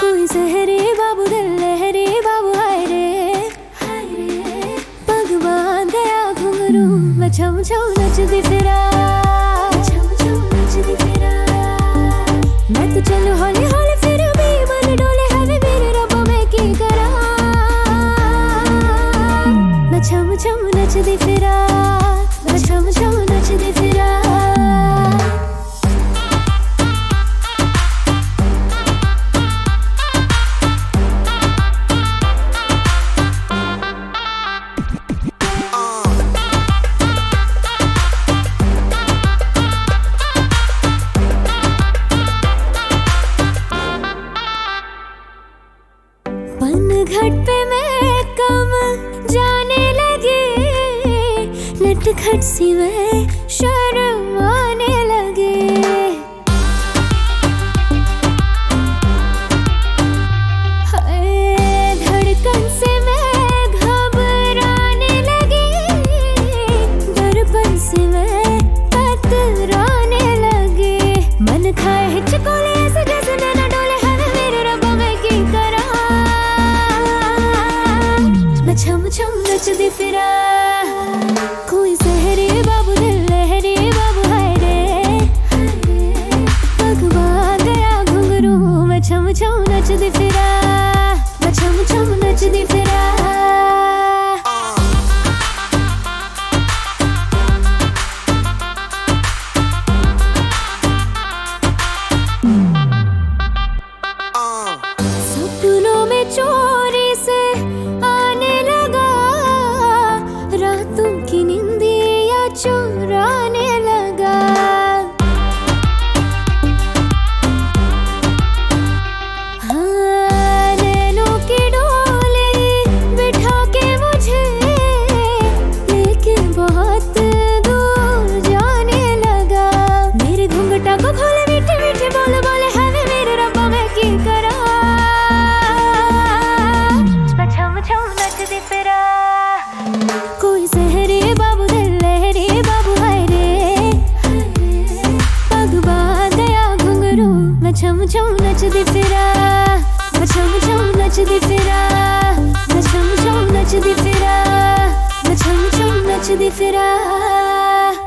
कोई सहरे बाबू दिल लहरे बाबू हाय रे पग बांध गया घुंघरू मैं छम छम नचदी फिरा मैं तो चलूं हौली हौली फिर भी मन डोले हवे मेरे रब्बा मैं की करा मैं छम छम नचदी फिरा मैं छम छम नचदी फिरा घट पे मैं कम जाने लगी नटखट सी मैं शर्म आने लगी धड़कन से मैं घबराने लगी दर्पण से मैं कतराने लगी मन खाए हिचकोले ऐसे जैसे नैना डोले हवे मेरे रब्बा मैं की करा मैं छम छम नचदी फिरा कोई सहरे बाबू दिल लहरे बाबू हाय रे पग बांध गया घुंघरू मैं छम छम नचदी फिरा मैं छम छम नचदी फिरा सपनों में चोरी से आने लगा रातों की नींदियां चुराने लगा हाँ नैनों की डोली बिठा के मुझे लेके बहुत दूर जाने लगा मेरे घूंघटा को खोले मीठे मीठे बोले बोले हवे मेरे रब्बा मैं की करा छम छम नचदी फिरा कोई सहरे बाबू दिल लहरे बाबू हाय रे पग बांध गया घुंघरू मैं छम छम नचदी फिरा मैं छम छम नचदी फिरा मैं छम छम नचदी फिरा मैं छम छम नचदी फिरा